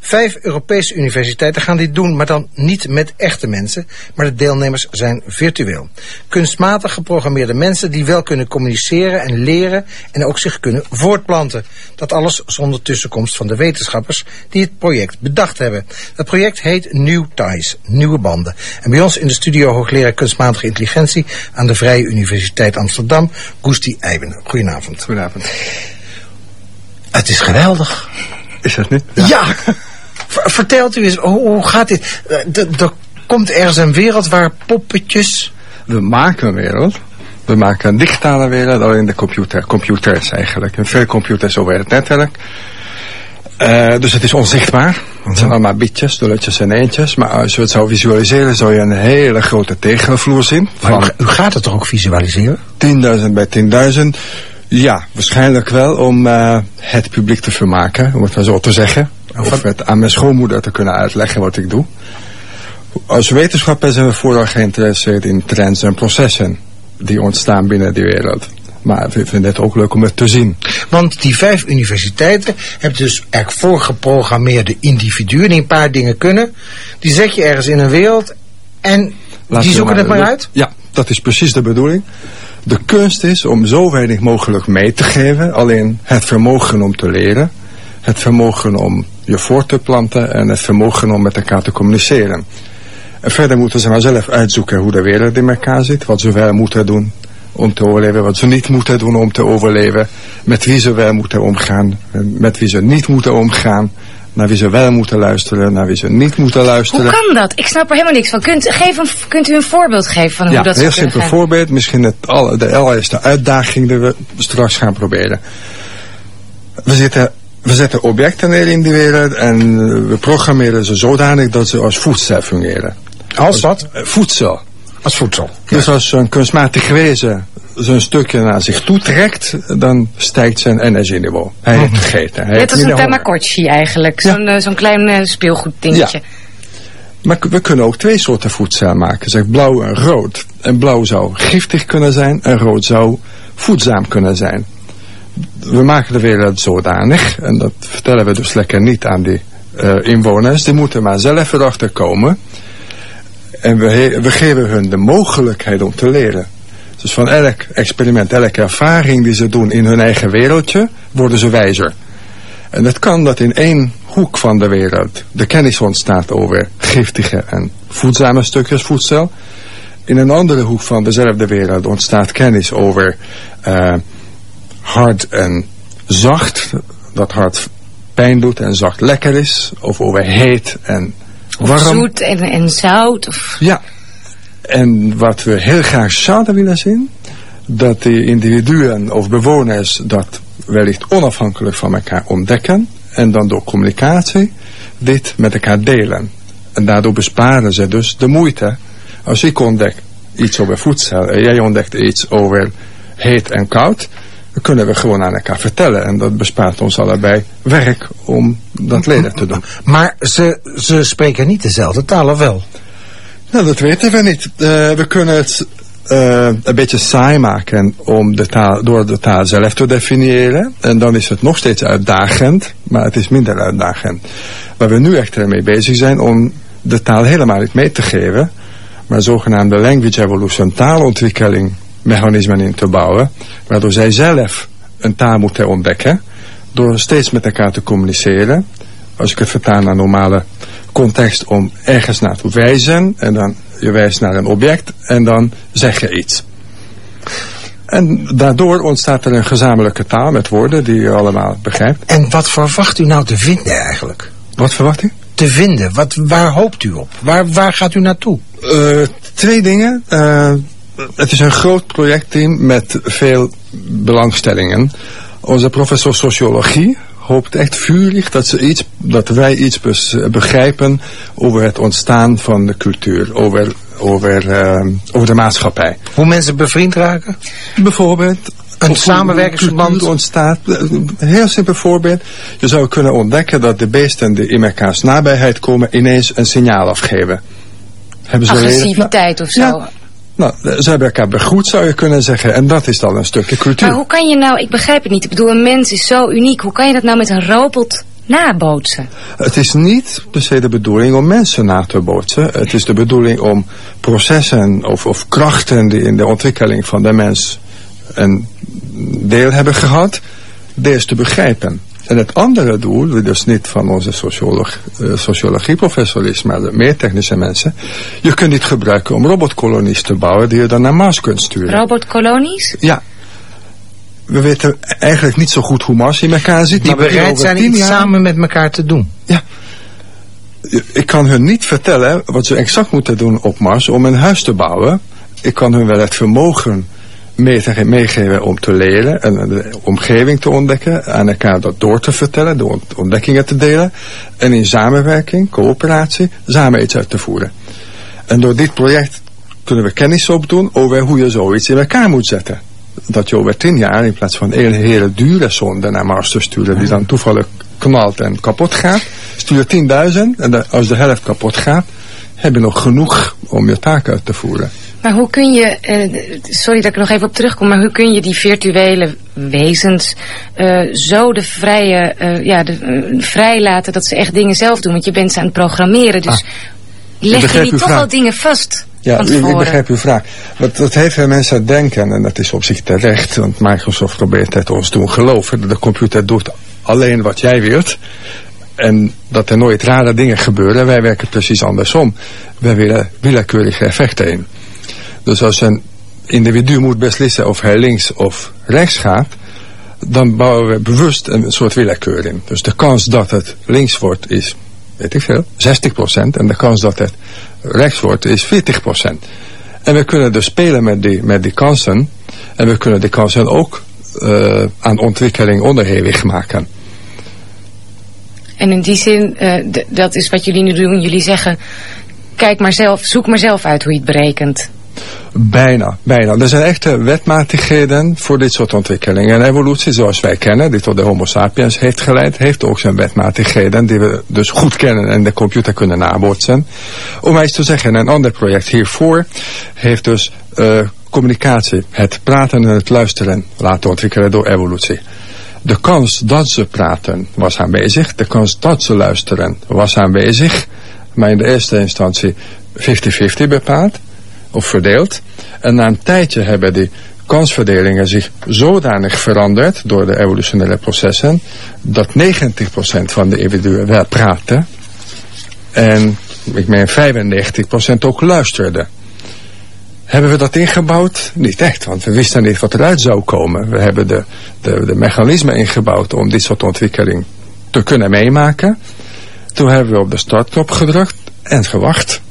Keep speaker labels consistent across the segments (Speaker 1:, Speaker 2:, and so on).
Speaker 1: 5 Europese universiteiten gaan dit doen, maar dan niet met echte mensen, maar de deelnemers zijn virtueel. Kunstmatig geprogrammeerde mensen die wel kunnen communiceren en leren en ook zich kunnen voortplanten. Dat alles zonder tussenkomst van de wetenschappers die het project bedacht hebben. Dat project heet New Ties, Nieuwe Banden. En bij ons in de studio hoogleraar kunstmatige intelligentie aan de Vrije Universiteit Amsterdam, Gusti Eiben. Goedenavond.
Speaker 2: Goedenavond.
Speaker 1: Het is geweldig.
Speaker 2: Is dat niet?
Speaker 1: Ja. Vertelt u eens, hoe gaat dit? Er komt ergens een wereld waar poppetjes...
Speaker 2: We maken een wereld. We maken een digitale wereld, alleen de computers eigenlijk. En veel computers over het netwerk. Dus het is onzichtbaar. Het zijn allemaal bitjes, nulletjes en eentjes. Maar als je het zou visualiseren, zou je een hele grote tegelvloer zien.
Speaker 1: Maar u gaat het toch ook visualiseren?
Speaker 2: 10.000 bij 10.000. Ja, waarschijnlijk wel om het publiek te vermaken, om het maar zo te zeggen. Of het aan mijn schoonmoeder te kunnen uitleggen wat ik doe. Als wetenschapper zijn we vooral geïnteresseerd in trends en processen die ontstaan binnen die wereld. Maar we vinden het ook leuk om het te zien.
Speaker 1: Want die 5 universiteiten hebben dus eigenlijk voorgeprogrammeerde individuen die een paar dingen kunnen. Die zet je ergens in een wereld en die zoeken het maar uit?
Speaker 2: Ja, dat is precies de bedoeling. De kunst is om zo weinig mogelijk mee te geven. Alleen het vermogen om te leren. Het vermogen om je voor te planten. En het vermogen om met elkaar te communiceren. En verder moeten ze maar zelf uitzoeken hoe de wereld in elkaar zit. Wat ze wel moeten doen om te overleven. Wat ze niet moeten doen om te overleven. Met wie ze wel moeten omgaan. Met wie ze niet moeten omgaan. Naar wie ze wel moeten luisteren, naar wie ze niet moeten luisteren.
Speaker 3: Hoe kan dat? Ik snap er helemaal niks van. Kunt u een voorbeeld geven van hoe dat zou kunnen gaan? Ja, een heel simpel
Speaker 2: voorbeeld. Misschien de allereerste uitdaging die we straks gaan proberen. We zetten objecten neer in die wereld en we programmeren ze zodanig dat ze als voedsel fungeren.
Speaker 1: Als wat?
Speaker 2: Voedsel.
Speaker 1: Als voedsel.
Speaker 2: Dus als een kunstmatig wezen zo'n stukje naar zich toe trekt, dan stijgt zijn energieniveau. Hij heeft gegeten.
Speaker 3: Net als een Tamagotchi eigenlijk. Zo'n klein speelgoeddingetje. Ja.
Speaker 2: Maar we kunnen ook 2 soorten voedsel maken. Zeg blauw en rood. En blauw zou giftig kunnen zijn en rood zou voedzaam kunnen zijn. We maken de wereld zodanig, en dat vertellen we dus lekker niet aan die inwoners. Die moeten maar zelf erachter komen. En we geven hun de mogelijkheid om te leren. Dus van elk experiment, elke ervaring die ze doen in hun eigen wereldje, worden ze wijzer. En het kan dat in 1 hoek van de wereld de kennis ontstaat over giftige en voedzame stukjes voedsel. In een andere hoek van dezelfde wereld ontstaat kennis over hard en zacht. Dat hard pijn doet en zacht lekker is. Of over heet en warm.
Speaker 3: Of zoet en zout. Of...
Speaker 2: Ja. En wat we heel graag zouden willen zien, dat de individuen of bewoners dat wellicht onafhankelijk van elkaar ontdekken en dan door communicatie dit met elkaar delen. En daardoor besparen ze dus de moeite. Als ik ontdek iets over voedsel en jij ontdekt iets over heet en koud, dan kunnen we gewoon aan elkaar vertellen. En dat bespaart ons allebei werk om dat leren te doen.
Speaker 1: Maar ze spreken niet dezelfde taal, of wel?
Speaker 2: Nou, dat weten we niet. We kunnen het een beetje saai maken om door de taal zelf te definiëren. En dan is het nog steeds uitdagend, maar het is minder uitdagend. Waar we nu echt mee bezig zijn om de taal helemaal niet mee te geven, maar zogenaamde language evolution, taalontwikkeling mechanismen in te bouwen, waardoor zij zelf een taal moeten ontdekken, door steeds met elkaar te communiceren. Als ik het vertaal naar normale context, om ergens naar te wijzen, en dan je wijst naar een object, en dan zeg je iets. En daardoor ontstaat er een gezamenlijke taal met woorden die je allemaal begrijpt.
Speaker 1: En wat verwacht u nou te vinden eigenlijk?
Speaker 2: Wat verwacht u?
Speaker 1: Te vinden. Waar hoopt u op? Waar gaat u naartoe?
Speaker 2: 2 dingen. Het is een groot projectteam met veel belangstellingen. Onze professor sociologie hoopt echt vurig dat wij iets begrijpen over het ontstaan van de cultuur, over de maatschappij.
Speaker 1: Hoe mensen bevriend raken?
Speaker 2: Bijvoorbeeld
Speaker 1: een samenwerkingsverband
Speaker 2: ontstaat. Een heel simpel voorbeeld. Je zou kunnen ontdekken dat de beesten die in elkaars nabijheid komen ineens een signaal afgeven.
Speaker 3: Agressiviteit of zo.
Speaker 2: Ja. Nou, ze hebben elkaar begroet, zou je kunnen zeggen. En dat is dan een stukje cultuur.
Speaker 3: Maar hoe kan je nou, ik begrijp het niet. Ik bedoel, een mens is zo uniek. Hoe kan je dat nou met een robot nabootsen?
Speaker 2: Het is niet per se de bedoeling om mensen na te bootsen. Het is de bedoeling om processen of krachten die in de ontwikkeling van de mens een deel hebben gehad, deze te begrijpen. En het andere doel, die dus niet van onze sociologieprofessor is, maar de meer technische mensen, je kunt dit gebruiken om robotkolonies te bouwen die je dan naar Mars kunt sturen.
Speaker 3: Robotkolonies?
Speaker 2: Ja. We weten eigenlijk niet zo goed hoe Mars in elkaar zit.
Speaker 1: Die bereid zijn iets samen met elkaar te doen.
Speaker 2: Ja. Ik kan hun niet vertellen wat ze exact moeten doen op Mars om een huis te bouwen. Ik kan hun wel het vermogen meegeven om te leren en de omgeving te ontdekken, aan elkaar dat door te vertellen, de ontdekkingen te delen en in samenwerking, coöperatie, samen iets uit te voeren. En door dit project kunnen we kennis opdoen over hoe je zoiets in elkaar moet zetten. Dat je over 10 jaar in plaats van een hele dure zonde naar Mars te sturen die dan toevallig knalt en kapot gaat, stuur 10.000 en als de helft kapot gaat, heb je nog genoeg om je taak uit te voeren.
Speaker 3: Maar hoe kun je, sorry dat ik er nog even op terugkom, maar hoe kun je die virtuele wezens zo vrij laten dat ze echt dingen zelf doen? Want je bent ze aan het programmeren, dus leg je niet toch wel dingen vast?
Speaker 2: Ja, ik begrijp uw vraag. Dat heeft veel mensen denken, en dat is op zich terecht, want Microsoft probeert het ons doen geloven, dat de computer doet alleen wat jij wilt. En dat er nooit rare dingen gebeuren. Wij werken precies andersom. Wij willen willekeurige effecten in. Dus als een individu moet beslissen of hij links of rechts gaat, dan bouwen we bewust een soort willekeur in. Dus de kans dat het links wordt is, weet ik veel, 60%. En de kans dat het rechts wordt is 40%. En we kunnen dus spelen met die kansen. En we kunnen die kansen ook aan ontwikkeling onderhevig maken.
Speaker 3: En in die zin, dat is wat jullie nu doen. Jullie zeggen, kijk maar zelf, zoek maar zelf uit hoe je het berekent.
Speaker 2: Bijna. Er zijn echte wetmatigheden voor dit soort ontwikkelingen. En evolutie zoals wij kennen, die tot de Homo sapiens heeft geleid, heeft ook zijn wetmatigheden die we dus goed kennen en de computer kunnen nabootsen. Om eens te zeggen, een ander project hiervoor heeft dus communicatie, het praten en het luisteren laten ontwikkelen door evolutie. De kans dat ze praten was aanwezig, de kans dat ze luisteren was aanwezig, maar in de eerste instantie 50-50 bepaald of verdeeld. En na een tijdje hebben die kansverdelingen zich zodanig veranderd door de evolutionaire processen dat 90% van de individuen wel praten en ik meen 95% ook luisterde. Hebben we dat ingebouwd? Niet echt, want we wisten niet wat eruit zou komen. We hebben de mechanismen ingebouwd om dit soort ontwikkeling te kunnen meemaken. Toen hebben we op de startknop gedrukt en gewacht.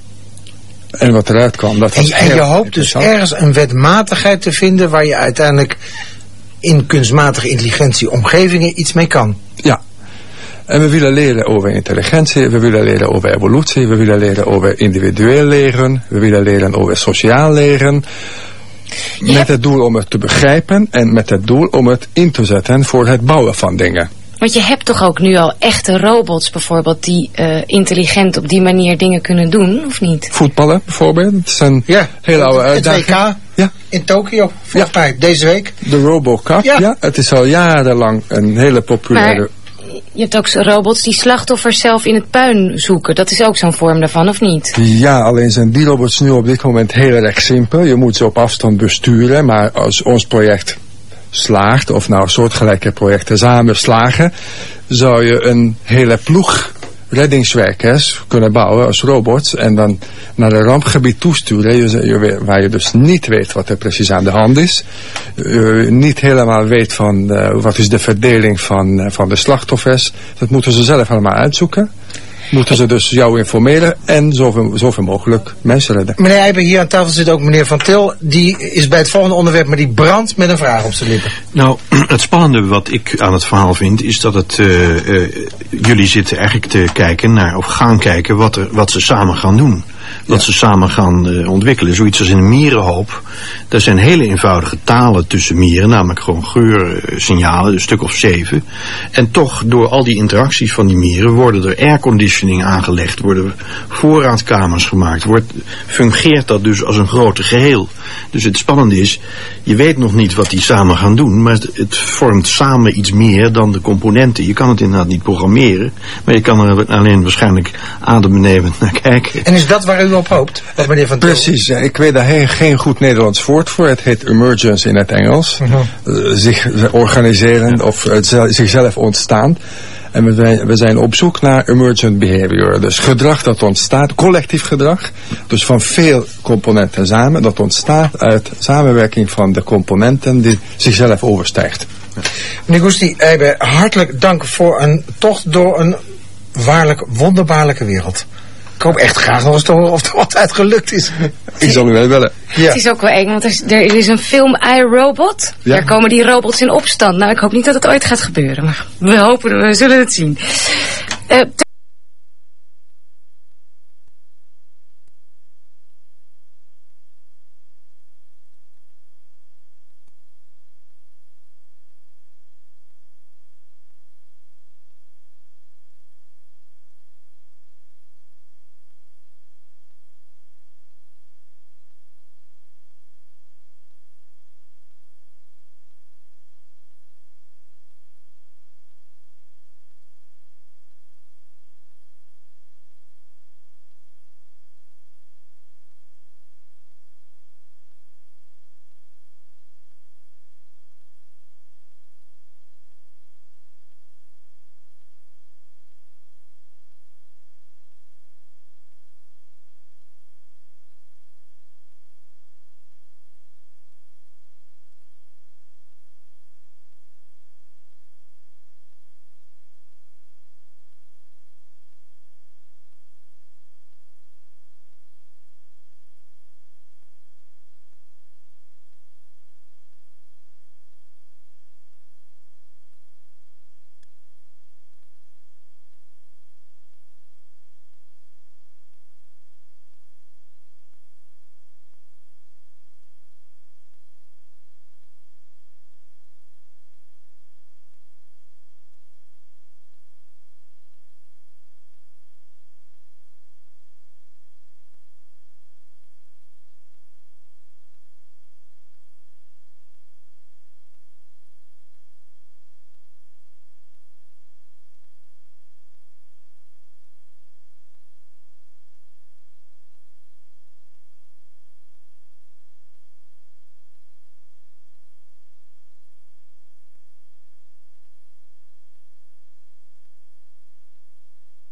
Speaker 2: En wat eruit kwam, dat was
Speaker 1: en je hoopt dus ergens een wetmatigheid te vinden waar je uiteindelijk in kunstmatige intelligentie omgevingen iets mee kan.
Speaker 2: Ja. En we willen leren over intelligentie, we willen leren over evolutie, we willen leren over individueel leren, we willen leren over sociaal leren. Met het doel om het te begrijpen en met het doel om het in te zetten voor het bouwen van dingen.
Speaker 3: Want je hebt toch ook nu al echte robots bijvoorbeeld die intelligent op die manier dingen kunnen doen, of niet?
Speaker 2: Voetballen bijvoorbeeld, dat is een hele oude uitdaging.
Speaker 1: Het WK in Tokio, volgens mij, deze week.
Speaker 2: De RoboCup, ja. Het is al jarenlang een hele populaire...
Speaker 3: Maar je hebt ook robots die slachtoffers zelf in het puin zoeken. Dat is ook zo'n vorm daarvan, of niet? Ja,
Speaker 2: alleen zijn die robots nu op dit moment heel erg simpel. Je moet ze op afstand besturen, maar als ons project slaagt, of nou soortgelijke projecten samen slagen, zou je een hele ploeg reddingswerkers kunnen bouwen als robots en dan naar een rampgebied toesturen, waar je dus niet weet wat er precies aan de hand is. Niet helemaal weet van wat is de verdeling van de slachtoffers. Dat moeten ze zelf allemaal uitzoeken. Moeten ze dus jou informeren en zoveel mogelijk mensen redden.
Speaker 1: Meneer Eijber, hier aan tafel zit ook meneer Van Til. Die is bij het volgende onderwerp, maar die brandt met een vraag op zijn lippen.
Speaker 4: Nou, het spannende wat ik aan het verhaal vind, is dat het jullie zitten eigenlijk te kijken naar, of gaan kijken wat ze samen gaan doen. wat ze samen gaan ontwikkelen. Zoiets als in een mierenhoop. Daar zijn hele eenvoudige talen tussen mieren, namelijk gewoon geursignalen, een stuk of 7. En toch, door al die interacties van die mieren, worden er airconditioning aangelegd, worden voorraadkamers gemaakt, fungeert dat dus als een grote geheel. Dus het spannende is, je weet nog niet wat die samen gaan doen, maar het vormt samen iets meer dan de componenten. Je kan het inderdaad niet programmeren, maar je kan er alleen waarschijnlijk adembenemend naar kijken.
Speaker 1: En is dat waar u op hoopt, wat meneer Van Til?
Speaker 2: Precies, ik weet daar geen goed Nederlands woord voor. Het heet emergence in het Engels. Zich organiseren of zichzelf ontstaan. En we zijn op zoek naar emergent behavior. Dus gedrag dat ontstaat, collectief gedrag. Dus van veel componenten samen. Dat ontstaat uit samenwerking van de componenten die zichzelf overstijgt.
Speaker 1: Meneer Gusti Eibe, hartelijk dank voor een tocht door een waarlijk wonderbaarlijke wereld. Ik hoop echt graag nog eens te horen of er wat uit gelukt is.
Speaker 2: Ik zal u wel willen.
Speaker 1: Ja.
Speaker 3: Het is ook wel eng, want er is een film iRobot. Ja. Daar komen die robots in opstand. Nou, ik hoop niet dat het ooit gaat gebeuren, maar we zullen het zien.